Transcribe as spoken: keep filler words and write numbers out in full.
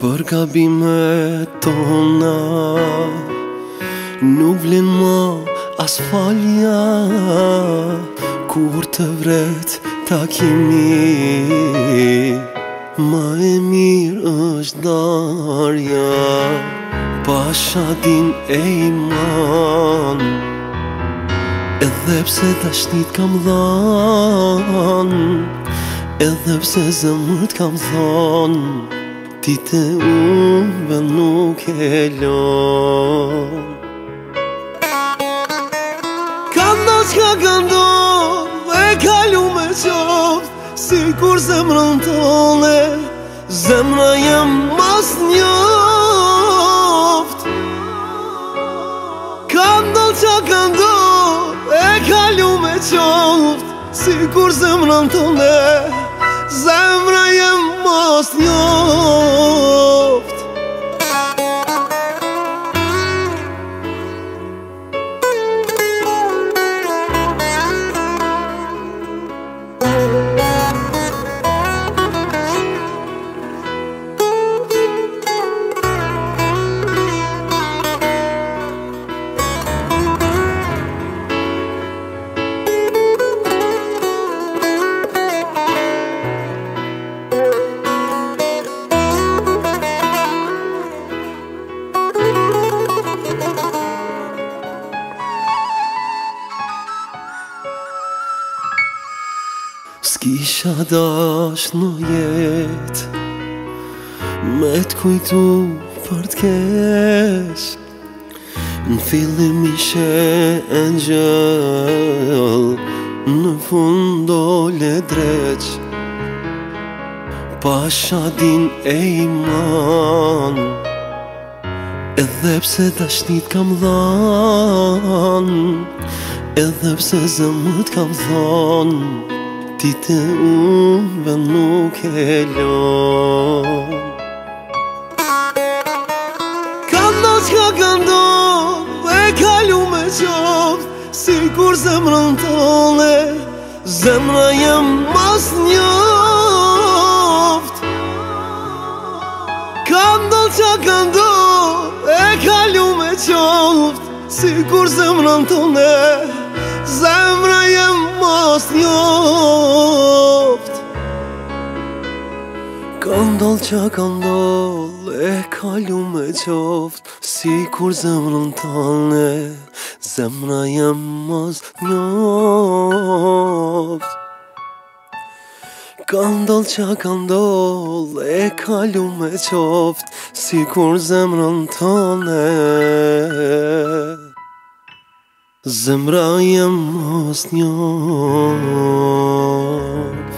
Për gabimet tona nuk vlen më as falja, kur të vret takimi ma e mirë është darja. Pasha din e iman, edhe pse dashnit kam dhan, edhe pse zemrët kam thon, ti te uve nuk e lon. Ka ndalë qka ka ndodh e kalu me qoft, si kur zemrën tone, zemra jem mas njoft. Ka ndalë qka ka ndodh e kalu me qoft, si kur zemrën tone, zemra jem mas njoft. S'kisha dash në jet me t'kujtu për t'kesh, në fillim ishe engjëll, në fund dole dreq. Pasha din e iman, edhe pse dashnit kam dhan, edhe pse zemrët kam thon, ti te uve nuk e lon. Ka ndalë qka ka ndodh e kalu me qoft, si kur zemrën tone, zemra jem mas njoft. Ka ndalë qka ka ndodh e kalu me qoft, si kur zemrën tone, zemra jem mas njoft. Ka ndalë qa ka ndalë e kalu me qoft, si kur zemrën tone, zemra jem mas njoft. Ka ndalë qa ka ndalë e kalu me qoft, si kur zemrën tone, zemra jem mas njoft.